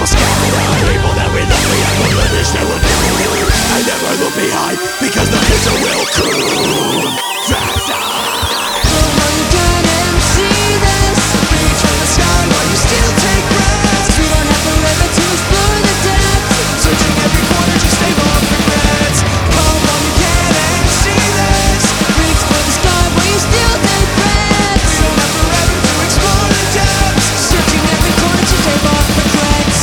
will scatter. People that we love, we have will vanish, they will do. I never look behind, because the future will come faster. Will you get and see this? Reach from the sky while you still take breaths. We don't have the river to explore the depths. Searching every corner to stave off regrets. Come on, you get and see this. Reach for the sky while you still take breaths. We don't have forever to explore the depths. Searching every corner to stave off regrets.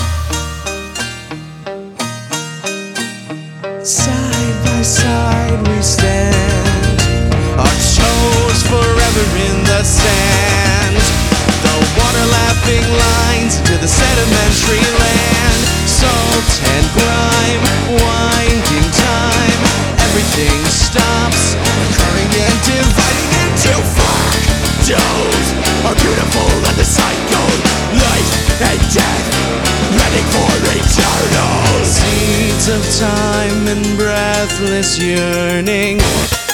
Side by side we stand, our toes forever in the sand. The water lapping lines to the sedimentary land. Salt and grime, winding time. Everything stops, occurring and dividing into fractals. Are beautiful and the cycle, life and death, heading for eternal. Seeds of time and breathless yearning.